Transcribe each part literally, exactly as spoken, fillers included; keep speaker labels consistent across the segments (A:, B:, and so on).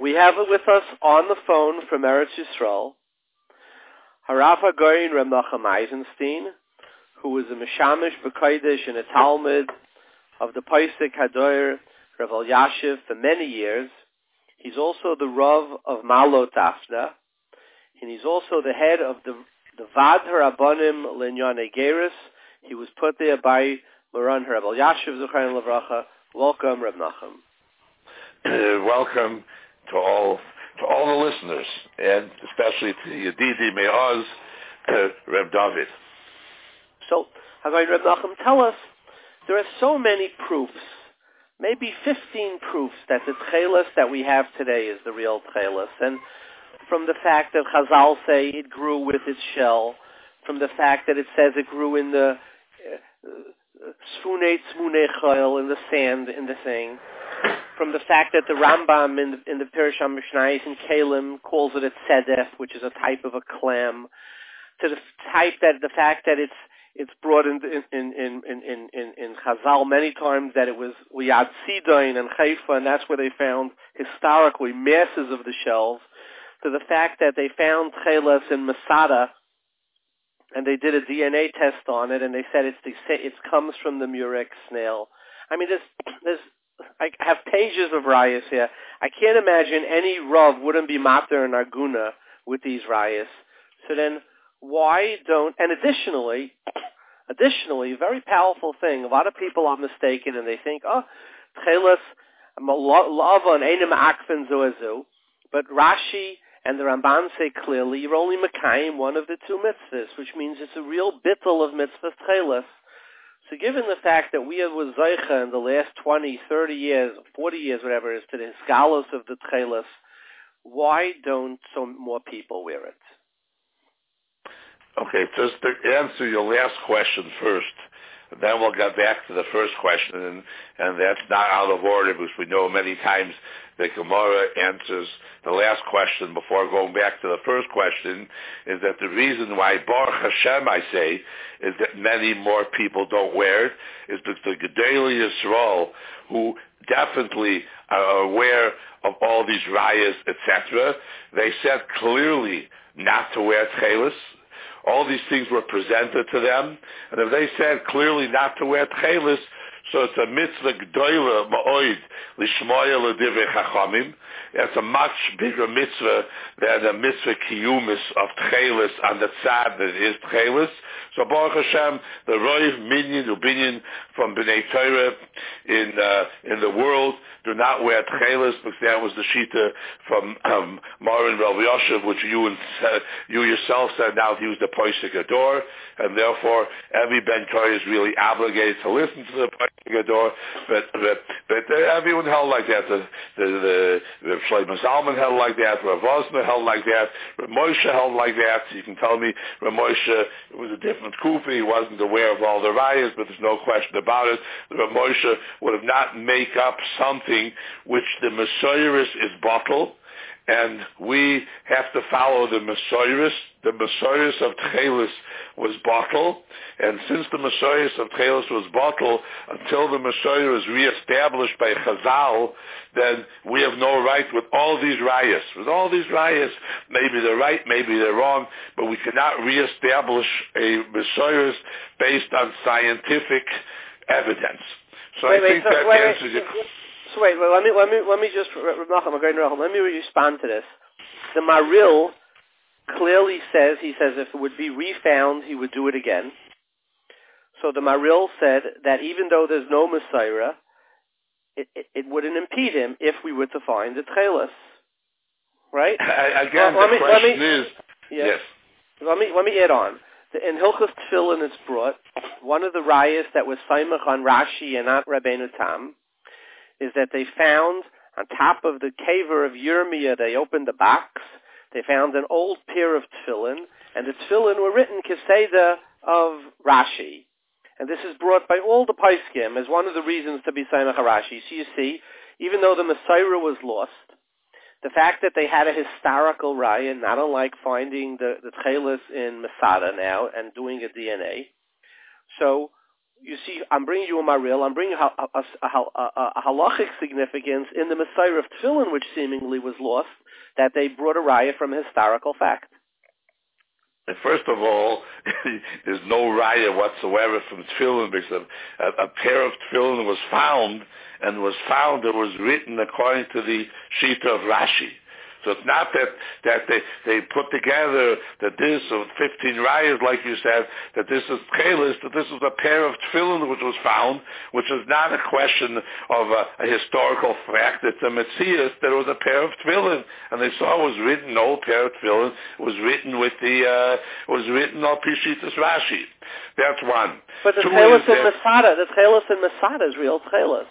A: We have it with us on the phone from Eretz Yisrael, Harav HaGoyin Reb Nachum Eisenstein, who was a Meshamish B'Kodesh in a Talmud of the Paisik Hadoyer Rav Elyashiv for many years. He's also the Rav of Malot Afna, and he's also the head of the the Vad HaRabbanim L'Inyanei Geirus. He was put there by Moran Rav Elyashiv Zochayin Levracha. Welcome, Reb Nachum.
B: Uh, welcome to all to all the listeners, and especially to Yedidi Me'oz, uh, Reb David.
A: So, Haggai Reb Nachum, tell us, there are so many proofs, maybe fifteen proofs that the Tchelis that we have today is the real Tchelis. And from the fact that Chazal say it grew with its shell, from the fact that it says it grew in the Sfunei Tzmunei Chayil, in the sand, in the thing, from the fact that the Rambam in the, in the Pirush HaMishnayos in Kalim calls it a tzedef, which is a type of a clam, to the type that the fact that it's it's brought in in in in in, in, in Chazal many times that it was Liad Sidon and Haifa, and that's where they found historically masses of the shells, to the fact that they found Tcheles in Masada, and they did a D N A test on it, and they said it's the, it comes from the murex snail. I mean, there's there's I have pages of rayas here. I can't imagine any Rav wouldn't be mater and arguna with these rayas. So then, why don't? And additionally, additionally, very powerful thing. A lot of people are mistaken, and they think, oh, Tcheles lava and einem akfen zoazu, but Rashi and the Ramban say clearly you're only Mekayim one of the two mitzvahs, which means it's a real bittul of mitzvah Tcheles. So given the fact that we was Zeicha in the last twenty, thirty years, forty years, whatever it is, to the Hiskalos of the Tcheles, why don't some more people wear it?
B: Okay, just to answer your last question first, and then we'll get back to the first question, and, and that's not out of order because we know many times the Gemara answers the last question before going back to the first question, is that the reason why Baruch Hashem, I say, is that many more people don't wear it, is because the Gedolei Yisrael, who definitely are aware of all these rayas, et cetera, they said clearly not to wear tchelis. All these things were presented to them, and if they said clearly not to wear tchelis, so it's a mitzvah gdoila ma'oid lishmoya l'divrei chachamim. It's a much bigger mitzvah than a mitzvah kiyumis of tchelis on the tzad that is tchelis. So Baruch Hashem, the roiv minyan ubinyan from Bnei Torah in uh, in the world do not wear tchelis, because that was the shita from um, Moran Rav Elyashiv, which you and uh, you yourself said now to use the Poisek Ador, and therefore every Ben Torah is really obligated to listen to the Poisek Ador. But but, but uh, everyone held like that. The the, the Rav Shlomo Zalman held like that. Rav Osner held like that. Rav Moshe held like that. You can tell me Rav Moshe was a different kufi. He wasn't aware of all the rayas, but there's no question about it. Rav Moshe would have not make up something which the Messiahs is bottled, and we have to follow the Messiahs. The Messiahs of Tchelis was bottled, and since the Messiahs of Tchelis was bottled, until the Messiah is reestablished by Chazal, then we have no right with all these rayas. With all these rayas, maybe they're right, maybe they're wrong, but we cannot reestablish a Messiahs based on scientific evidence. So
A: wait,
B: I
A: wait,
B: think
A: so,
B: that
A: wait,
B: answers
A: wait,
B: your...
A: So wait, wait, let me let me let me just let me respond to this. The Maril clearly says, he says if it would be refound, he would do it again. So the Maril said that even though there's no Messiah, it, it, it wouldn't impede him if we were to find the Tchelis, right?
B: I, again,
A: well,
B: the
A: me,
B: question
A: me,
B: is
A: yes.
B: yes.
A: Let me let me add on. In Hilchos Tefillin, it's brought one of the rayas that was Saimach on Rashi and not Rabbeinu Tam, is that they found on top of the caver of Yirmiyah, they opened the box, they found an old pair of tefillin, and the tefillin were written Keseda of Rashi. And this is brought by all the Paiskim as one of the reasons to be Saimach Rashi. So you see, even though the Messiah was lost, the fact that they had a historical raya, not unlike finding the, the Tchelis in Masada now and doing a D N A, so you see, I'm bringing you a maril, I'm bringing a, a, a, a, a halachic significance in the Messiah of Tefillin, which seemingly was lost, that they brought a raya from a historical fact.
B: And first of all, there's no raya whatsoever from tefillin, because a, a, a pair of tefillin was found, and was found, it was written according to the Shita of Rashi. So it's not that, that they, they put together that this of fifteen rayas, like you said, that this is tchelis, that this is a pair of tefillin which was found, which is not a question of a, a historical fact. It's a metzias that it was a pair of tefillin, and they saw it was written, no pair of tefillin, it was written with the, uh, it was written on Pishitas Rashi. That's one.
A: But the tchelis in Masada, the tchelis in Masada is real tchelis.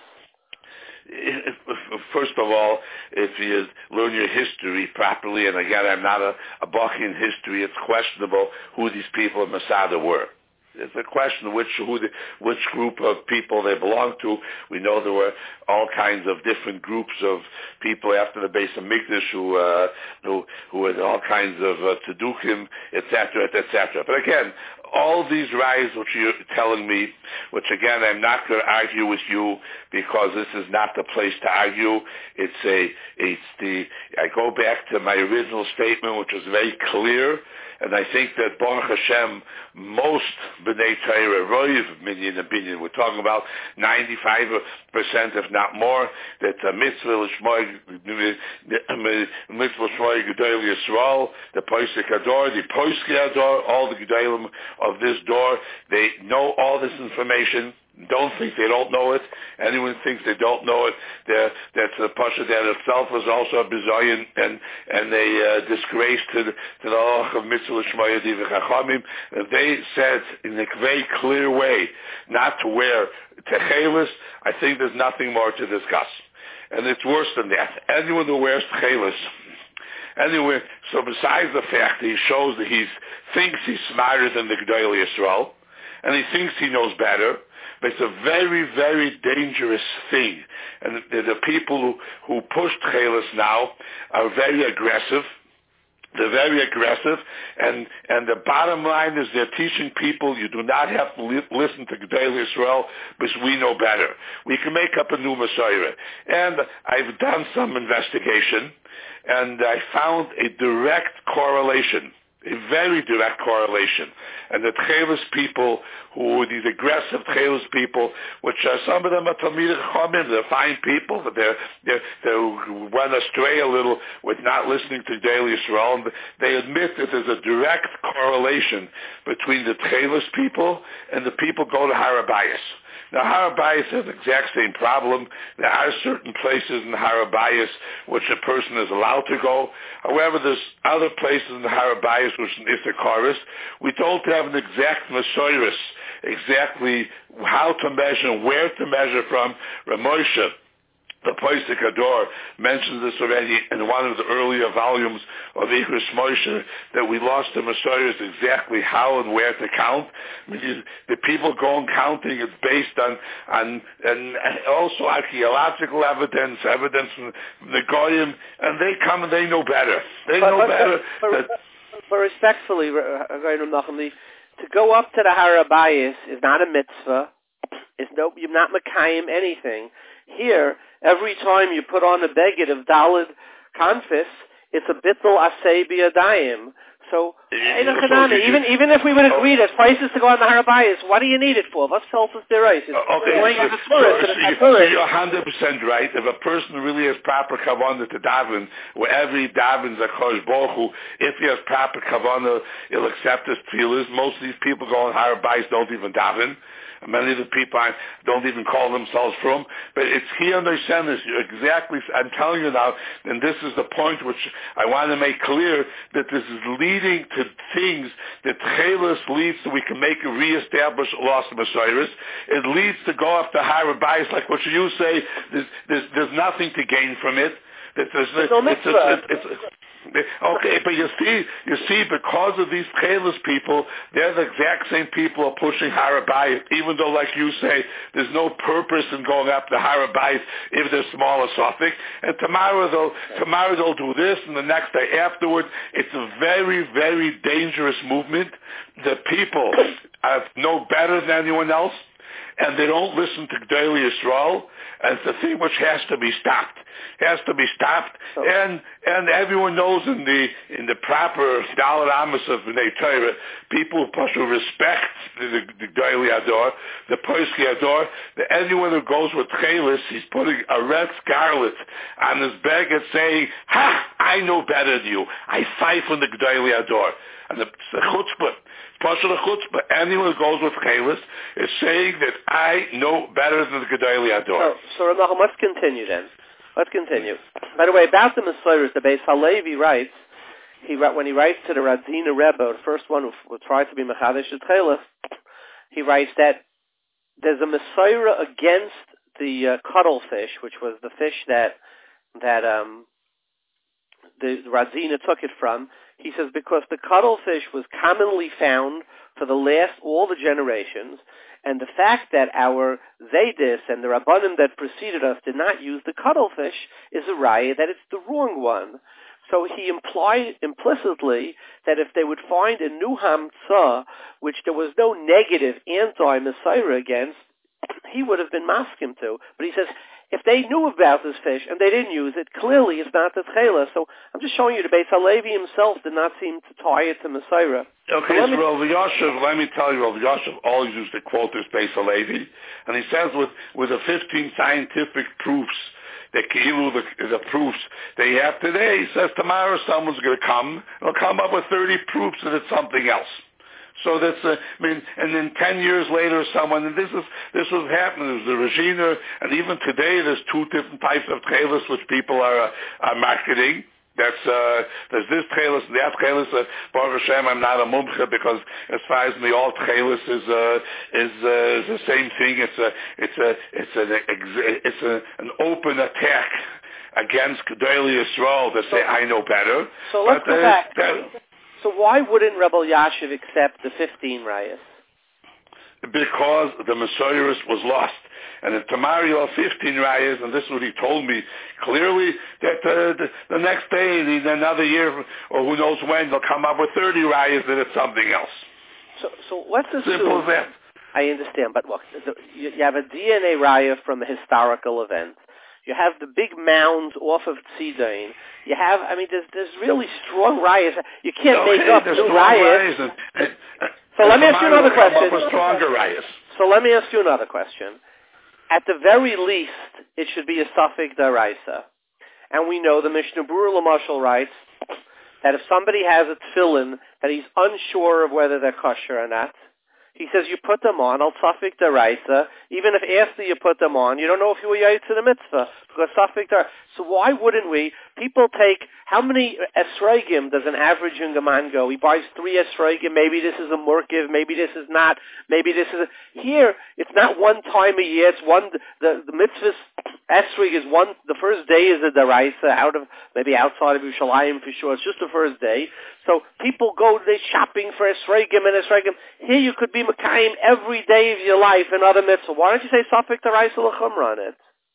B: First of all, if you learn your history properly, and again, I'm not a, a bucky in history, it's questionable who these people in Masada were. It's a question of which who the, which group of people they belong to. We know there were all kinds of different groups of people after the Beis Hamikdash who uh, who who had all kinds of uh, tzedukим, et cetera, et cetera. But again, all these rayas which you're telling me, which again I'm not going to argue with you because this is not the place to argue. It's a it's the I go back to my original statement, which was very clear. And I think that Baruch Hashem, most B'nai Torah, Roiv Minyan and Binyan, we're talking about ninety-five percent, if not more, that a mitzvah l'shmoi, mitzvah l'shmoi Gedol Yisrael, the Posek Ador, the Posek Ador, all the Gedolim of this door, they know all this information. Don't think they don't know it. Anyone thinks they don't know it, that's the Pasha that itself was also a bizayin and and a uh, disgrace to the to the halach of mitzvah l'shmaya divrei chachamim. They said in a very clear way not to wear techelis. I think there's nothing more to discuss, and it's worse than that. Anyone who wears techelis. Anyway, so besides the fact that he shows that he thinks he's smarter than the Gedolei Yisrael, and he thinks he knows better, but it's a very, very dangerous thing. And the, the people who, who push tchelis now are very aggressive. They're very aggressive, and, and the bottom line is they're teaching people you do not have to li- listen to Gedolei Yisrael because we know better. We can make up a new Messiah. And I've done some investigation, and I found a direct correlation, a very direct correlation. And the Tchelis people, who these aggressive Tchelis people, which are some of them are Talmidei Chachamim, they're fine people, but they're, they're, they run astray a little with not listening to Gedolei Yisrael. And they admit that there's a direct correlation between the Tchelis people and the people go to Har HaBayis. Now, Har HaBayis has the exact same problem. There are certain places in Har HaBayis which a person is allowed to go. However, there's other places in Har HaBayis which is Issachar. We don't have an exact Masoros, exactly how to measure and where to measure from. Ramosha, the Posek Ador, mentions this already in one of the earlier volumes of Ichris Moshe, that we lost the Masoros exactly how and where to count. I mean, the people going counting is based on, on and also archaeological evidence, evidence from the Goyim, and they come and they know better. They but, know but, better.
A: But,
B: that,
A: but respectfully, to go up to the Har HaBayis is not a mitzvah. It's no, you're not Mekayim anything. Here, every time you put on a beged of Daled Kanfis, it's a bittul asay biyadayim. So, even even if we would agree that prices to go on the Har HaBayis, what do you need it for? What's selfless derais?
B: Okay, so, so, so, you, so you're one hundred percent right. If a person really has proper kavanah to daven, wherever he davens a Kosh Baruch Hu, if he has proper kavanah, he'll accept his tefillas. Most of these people go on Har HaBayis don't even daven. Many of the people I don't even call themselves from, but it's here understand this exactly. I'm telling you now, and this is the point which I want to make clear, that this is leading to things that Tchelis leads to. We can make a reestablish lost Messiahs. It leads to go up to Har HaBayis, like what you say. There's, there's, there's nothing to gain from it. That there's,
A: there's no
B: it's, it's, it's, it's, Okay, but you see, you see, because of these Tchelis people, they're the exact same people who are pushing Har HaBayis, even though, like you say, there's no purpose in going up to Har HaBayis if they're smaller Suffolk. And tomorrow they'll, tomorrow they'll do this, and the next day afterward. It's a very, very dangerous movement. The people are no better than anyone else. and they don't listen to G'dayli Yisrael, and it's a thing which has to be stopped. Has to be stopped,
A: so,
B: and and everyone knows in the in the proper Dalet Amos of Bnei Torah, people who respect the the G'dayli Ador, the Posei Ador, that anyone who goes with Chelis, he's putting a red scarlet on his beged, saying, "Ha! I know better than you. I fight from the G'dayli Ador." And the, the chutzpah, Pasha chutzpah, anyone who goes with Chelis is saying that I know better than the G'dayli Ador.
A: So, so Ramachim, let's continue then. Let's continue. By the way, about the Messiahs, the Beis Halevi writes, he when he writes to the Radzina Rebbe, the first one who, who tried to be Mechadish Chelis, he writes that there's a Messiah against the uh, cuttlefish, which was the fish that that um, the Radzina took it from. He says because the cuttlefish was commonly found for the last all the generations, and the fact that our Zaydis and the Rabbanim that preceded us did not use the cuttlefish is a raya that it's the wrong one. So he implied implicitly that if they would find a new Hamtzah, which there was no negative anti-Messiah against, he would have been maskim to. But he says, if they knew about this fish and they didn't use it, clearly it's not the tchela. So I'm just showing you the Beis Halevi himself did not seem to tie it to Messiah.
B: Okay, so, so Rav Yoshev, let me tell you, Rav Yoshev always used to quote this Beis Halevi, and he says with, with the fifteen scientific proofs, the Kilu, the, the proofs they have today, he says tomorrow someone's going to come, and they'll come up with thirty proofs that it's something else. So that's, uh, I mean, and then ten years later, someone, and this is, this was happening, there's the Regina, and even today there's two different types of trailers which people are, uh, are marketing. That's, uh, there's this trailers and that trailers, uh, Baruch Hashem, I'm not a mumcha because as far as the all trailers is, uh, is, uh, is the same thing. It's a, it's a, it's an, it's a, an open attack against G'dayli Yisrael to say, I know better.
A: So let's
B: but,
A: go
B: uh,
A: back.
B: That,
A: So why wouldn't Rebbe Yashiv accept the fifteen rayas?
B: Because the Messiah was lost. And in tomorrow you'll have fifteen rayas, and this is what he told me clearly, that uh, the, the next day, in another year, or who knows when, they'll come up with thirty rayas that it's something else.
A: So so let's assume...
B: Simple as that.
A: I understand, but look, you have a D N A raya from a historical event. You have the big mounds off of Tzidain. You have, I mean, there's there's really strong riots. You can't
B: okay,
A: make up new riots.
B: And, and,
A: so
B: and
A: let me ask you another question.
B: Stronger riots.
A: So let me ask you another question. At the very least, it should be a suffix daraisa. And we know the Mishnah Berurah Lamashal writes that if somebody has a tefillin that he's unsure of whether they're kosher or not, he says you put them on, al suffix daraisa, even if after you put them on, you don't know if you were yaitz to the mitzvah, because suffix daraisa. So why wouldn't we? People take, how many esrogim does an average Yungaman go? He buys three esrogim, maybe this is a murkiv, maybe this is not, maybe this is a, here, it's not one time a year, it's one, the, the mitzvah's esrog is one, the first day is a daraisa, out of, maybe outside of Yerushalayim for sure, it's just the first day. So people go, they're shopping for esrogim and esrogim. Here you could be Mekayim every day of your life in other mitzvah. Why don't you say suffix daraisa l'chumra on it?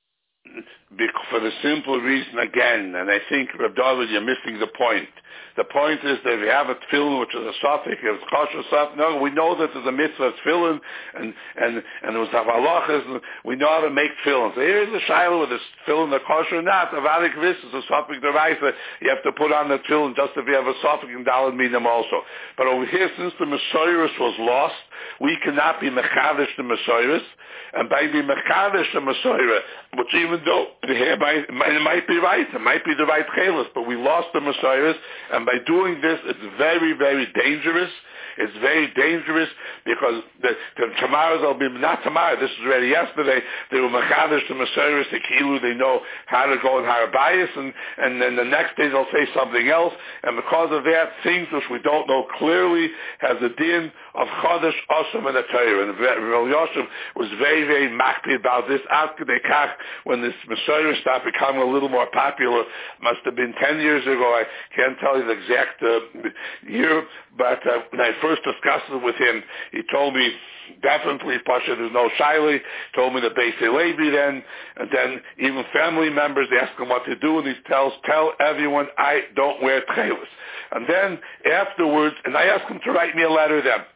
B: For the simple reason, again, and I think, Reb David, you're missing the point. The point is that we have a tefillin, which is a suffix, it's kosher suffix. No, we know that there's a mitzvah tefillin, and and and there was halachas, and we know how to make tefillin. So here's the shiloh with this tefillin, the kosher or not. The vadik vis is a suffix deraisa. You have to put on the tefillin just if you have a suffix and daled minim also. But over here, since the Messiah was lost, we cannot be mechadish the Messiah, and by being mechadish the Messiah, which even though it might, it might be right, it might be the right chelas, but we lost the Messiah, and by doing this, it's very, very dangerous. It's very dangerous because the, the tomorrow they'll be, not tomorrow, this was already yesterday, they were mechadish to Messiah, the kilu, they know how to go in Harabayas, and, and then the next day they'll say something else, and because of that, things which we don't know clearly has a din of Chodesh Osam and a Torah. And Rav Yosef was very, very makpi about this. After they when this Messiah started becoming a little more popular, must have been ten years ago. I can't tell you the exact uh, year, but uh, when I first discussed it with him, he told me definitely Pasha, there's no Shaili. Told me the Beis Levi then, and then even family members ask him what to do, and he tells, tell everyone I don't wear tchelis. And then afterwards, and I asked him to write me a letter then.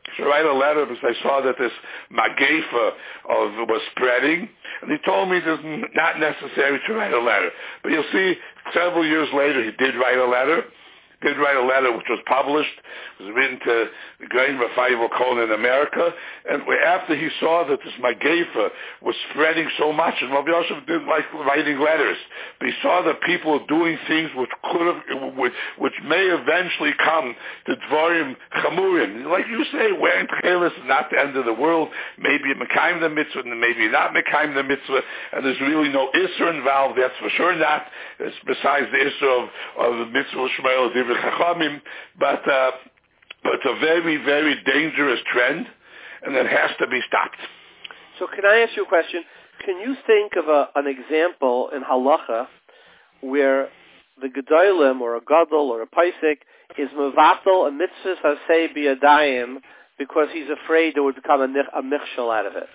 B: to write a letter because I saw that this Magefa of was spreading, and he told me it's not necessary to write a letter. But you'll see, several years later, he did write a letter. Did write a letter which was published. It was written to the Grain Revival Cone in America. And after he saw that this Magefa was spreading so much, and Rabbi Yosef didn't like writing letters, but he saw that people were doing things which could have, which, which may eventually come to Dvarim Chamurim. Like you say, wearing Tchelis is not the end of the world. Maybe you're Mekayim the mitzvah, and maybe you're not Mekayim the mitzvah, and there's really no Isser involved. That's for sure not. It's besides the Isser of, of the mitzvah Shmuel Divrei Chachamim, but uh, but it's a very, very dangerous trend, and it has to be stopped.
A: So can I ask you a question? Can you think of a, an example in halacha where the gedolim or a gadol or a paisik is mevatel a mitzvah hasei biyadayim because he's afraid there would become a, a michshel out of it?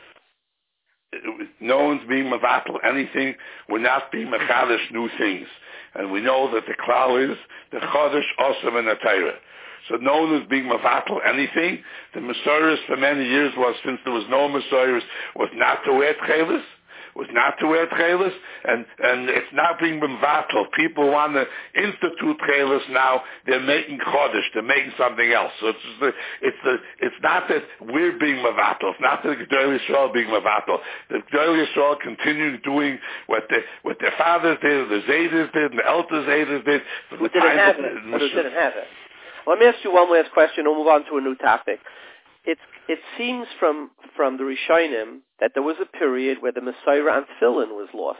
B: No one's being mevatel anything. We're not being mechadish new things. And we know that the klal is the chodesh osam and the Torah. So no one is being mevatel anything. The Masoros for many years was, since there was no Masoros, was not to wear tchelis, was not to wear tchelis, and, and it's not being mevatel. People want to institute tchelis now. They're making chodesh. They're making something else. So it's just the, it's the, it's not that we're being mevatel. It's not that the Gedolei Yisrael being mevatel. The Gedolei Yisrael continue doing what the what their fathers did, the Zaydas did, and the Elter Zaydas did.
A: Who didn't have it? Who didn't have it? Let me ask you one last question, and we'll move on to a new topic. It it seems from from the Rishonim that there was a period where the Messiah on Tefillin was lost,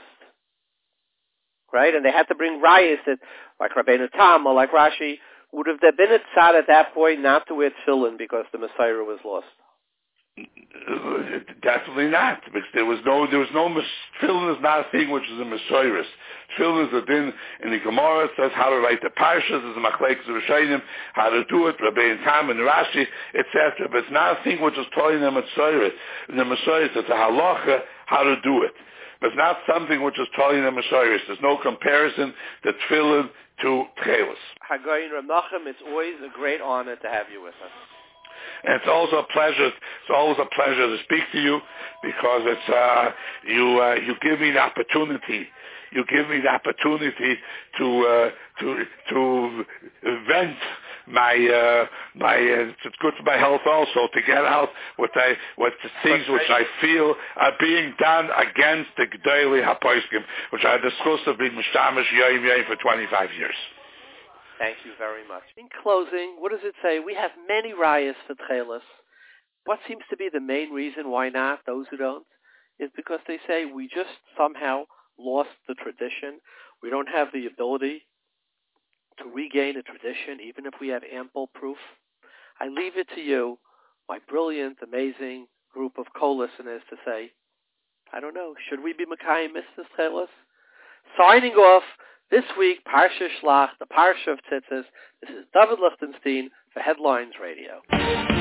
A: right? And they had to bring rayas that, like Rabbeinu Tam or like Rashi, would have there been a tzad at that point not to wear Tefillin because the Messiah was lost?
B: Definitely not, because there was no, there was no, Tefillin is not a thing which is a Messiah. Tefillin is a din in the Gemara. It says how to write the parshas, is a machlekes of Rishonim, how to do it, Rabbeinu Tam and Rashi, et cetera. But it's not a thing which is taught in the Messiah. In the Messiah, it's a halacha how to do it. But it's not something which is taught in the Messiah. There's no comparison to Tefillin to Tchelis.
A: Hagayin Rav Nachum, it's always a great honor to have you with us.
B: And it's also a pleasure. It's always a pleasure to speak to you because it's uh, you. Uh, you give me the opportunity. You give me the opportunity to uh, to to vent my uh, my. Uh, it's good for my health also to get out what I what the things which I feel are being done against the Gedolei HaPoskim, which I discussed have been mishtamish yom yom for twenty-five years.
A: Thank you very much. In closing, what does it say? We have many rayas for tchelis. What seems to be the main reason why not, those who don't, is because they say we just somehow lost the tradition. We don't have the ability to regain a tradition, even if we have ample proof. I leave it to you, my brilliant, amazing group of co-listeners, to say, I don't know, should we be Mekayim Mitzvahs Tchelis? Signing off this week, Parsha Shlach, the Parsha of Tzitzis. This is David Lichtenstein for Headlines Radio.